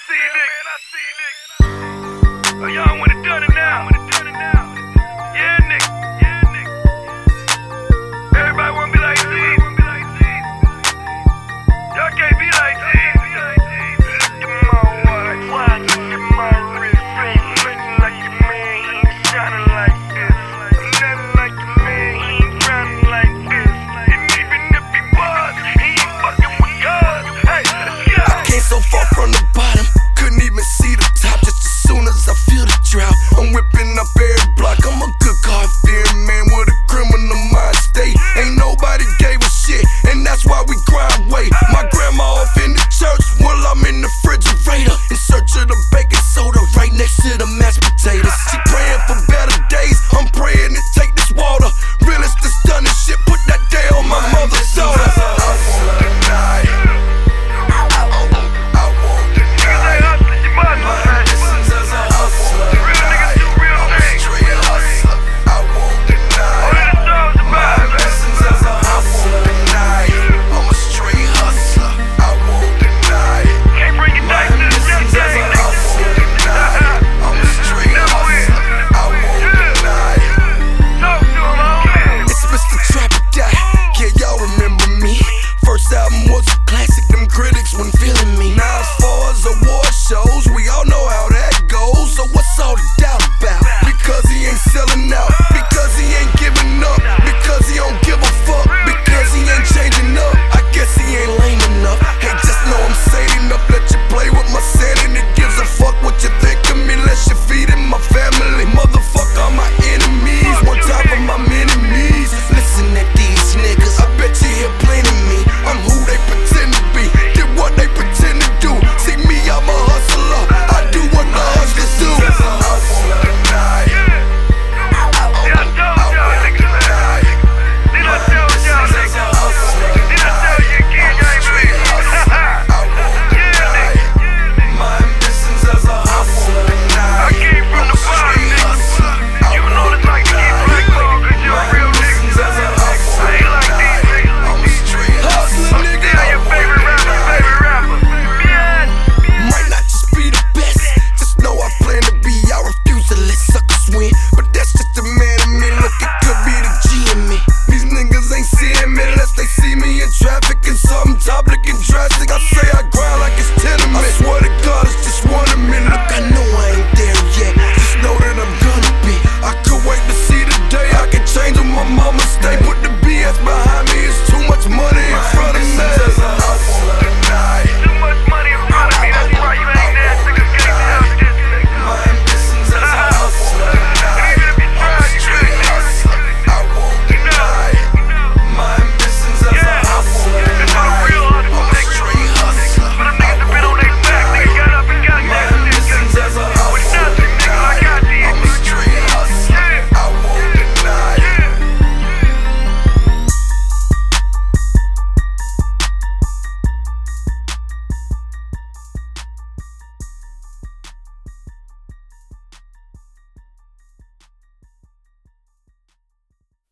see niggas. Oh, y'all wanna done it now. Yeah, nigga. Everybody wanna be like Z. Y'all can't be like Z. Look at my watch, look at my wrist. Looking like your man, he ain't shining like this. Nothing like your man, he ain't grinding like this. And even if he was, he ain't fucking with God. Hey, let's go. I came so far from the bottom, couldn't even see the top. Just as soon as I feel the drought, I'm whipping up every block. I'm a good God-fearing man with a criminal mind state. Ain't nobody gave a shit, and that's why we grind weight. My grandma off in the church while I'm in the refrigerator, in search of the baking soda right next to the mashed potatoes. She praying for better days, I'm praying to take this water. Realest that's done this shit, put that day on my mother's daughter. Traffic and something top looking drastic. I say I grind